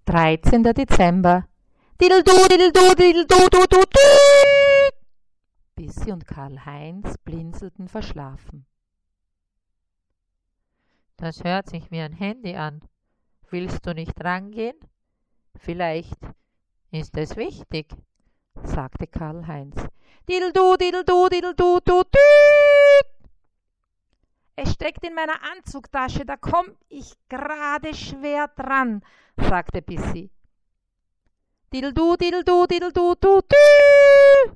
13. Dezember. Diddle-du, diddle-du, diddle-du, du, du, du. Bissi und Karl-Heinz blinzelten verschlafen. Das hört sich wie ein Handy an. Willst du nicht rangehen? Vielleicht ist es wichtig, sagte Karl-Heinz. Diddle-du, diddle-du, diddle-du, du, du. Es steckt in meiner Anzugtasche, da komm ich gerade schwer dran, sagte Bissi. Diddle-du, diddle-du, diddle-du, du, du.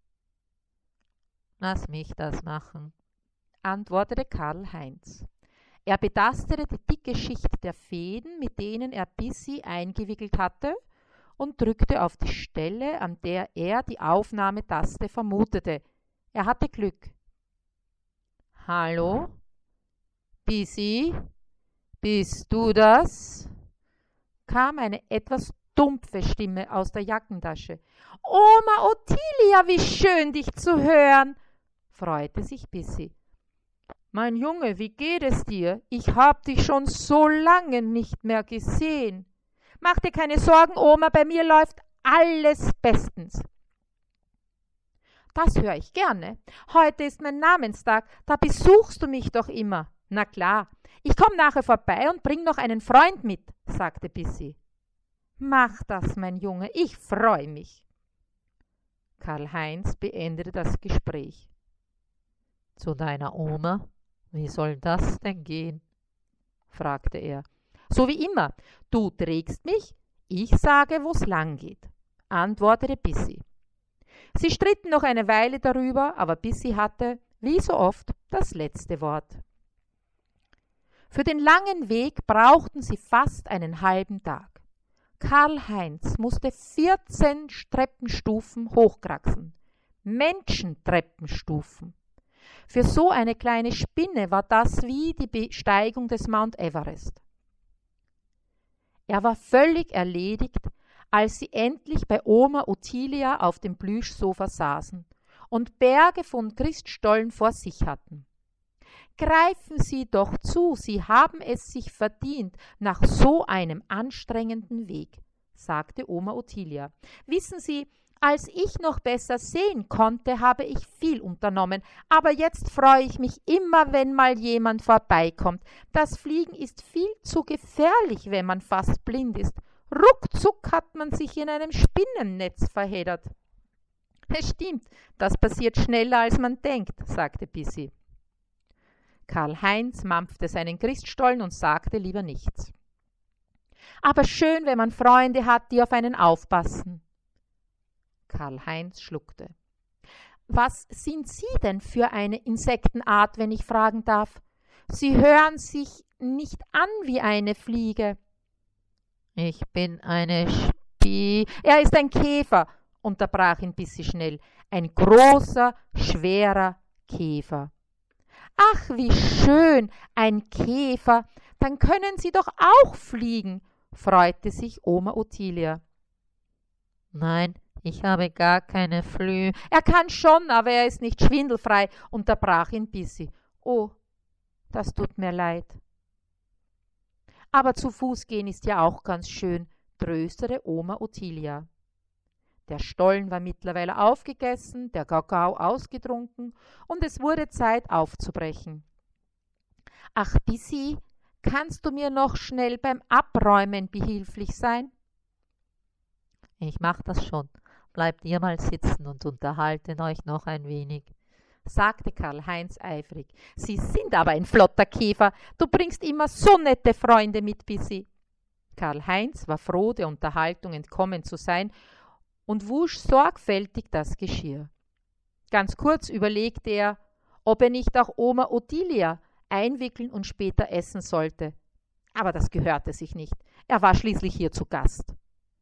Lass mich das machen, antwortete Karl-Heinz. Er betastete die dicke Schicht der Fäden, mit denen er Bissi eingewickelt hatte, und drückte auf die Stelle, an der er die Aufnahmetaste vermutete. Er hatte Glück. »Hallo? Bissi? Bist du das?« kam eine etwas dumpfe Stimme aus der Jackentasche. »Oma Ottilia, wie schön, dich zu hören!« freute sich Bissi. »Mein Junge, wie geht es dir? Ich hab dich schon so lange nicht mehr gesehen.« »Mach dir keine Sorgen, Oma, bei mir läuft alles bestens.« »Das höre ich gerne. Heute ist mein Namenstag, da besuchst du mich doch immer.« »Na klar, ich komme nachher vorbei und bring noch einen Freund mit«, sagte Bissi. »Mach das, mein Junge, ich freue mich.« Karl-Heinz beendete das Gespräch. »Zu deiner Oma? Wie soll das denn gehen?« fragte er. »So wie immer. Du trägst mich, ich sage, wo's lang geht«, antwortete Bissi. Sie stritten noch eine Weile darüber, aber Bissi hatte, wie so oft, das letzte Wort. Für den langen Weg brauchten sie fast einen halben Tag. Karl-Heinz musste 14 Treppenstufen hochkraxeln. Menschentreppenstufen. Für so eine kleine Spinne war das wie die Besteigung des Mount Everest. Er war völlig erledigt, als sie endlich bei Oma Ottilia auf dem Plüschsofa saßen und Berge von Christstollen vor sich hatten. »Greifen Sie doch zu, Sie haben es sich verdient nach so einem anstrengenden Weg«, sagte Oma Ottilia. »Wissen Sie, als ich noch besser sehen konnte, habe ich viel unternommen, aber jetzt freue ich mich immer, wenn mal jemand vorbeikommt. Das Fliegen ist viel zu gefährlich, wenn man fast blind ist. Ruckzuck hat man sich in einem Spinnennetz verheddert.« »Es stimmt, das passiert schneller, als man denkt«, sagte Bissi. Karl-Heinz mampfte seinen Christstollen und sagte lieber nichts. »Aber schön, wenn man Freunde hat, die auf einen aufpassen.« Karl-Heinz schluckte. »Was sind Sie denn für eine Insektenart, wenn ich fragen darf? Sie hören sich nicht an wie eine Fliege.« »Ich bin eine Er ist ein Käfer«, unterbrach ihn Bissi schnell. »Ein großer, schwerer Käfer.« »Ach, wie schön, ein Käfer, dann können Sie doch auch fliegen«, freute sich Oma Ottilia. »Nein, ich habe gar keine Flügel.« »Er kann schon, aber er ist nicht schwindelfrei«, unterbrach ihn Bissi. »Oh, das tut mir leid.« »Aber zu Fuß gehen ist ja auch ganz schön«, tröstete Oma Ottilia. Der Stollen war mittlerweile aufgegessen, der Kakao ausgetrunken und es wurde Zeit aufzubrechen. »Ach, Bissi, kannst du mir noch schnell beim Abräumen behilflich sein?« »Ich mach das schon. Bleibt ihr mal sitzen und unterhalten euch noch ein wenig«, sagte Karl-Heinz eifrig. »Sie sind aber ein flotter Käfer. Du bringst immer so nette Freunde mit, Bissi.« Karl-Heinz war froh, der Unterhaltung entkommen zu sein und wusch sorgfältig das Geschirr. Ganz kurz überlegte er, ob er nicht auch Oma Ottilia einwickeln und später essen sollte. Aber das gehörte sich nicht. Er war schließlich hier zu Gast.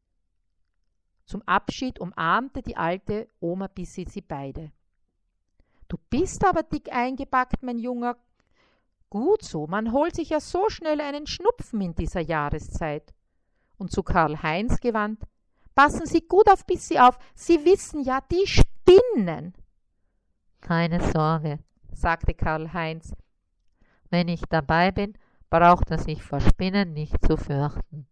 Zum Abschied umarmte die alte Oma Bissi sie beide. »Du bist aber dick eingepackt, mein Junger.« »Gut so, man holt sich ja so schnell einen Schnupfen in dieser Jahreszeit.« Und zu Karl-Heinz gewandt: »Passen Sie gut auf Bissi auf, Sie wissen ja, die spinnen.« »Keine Sorge«, sagte Karl-Heinz. »Wenn ich dabei bin, braucht er sich vor Spinnen nicht zu fürchten.«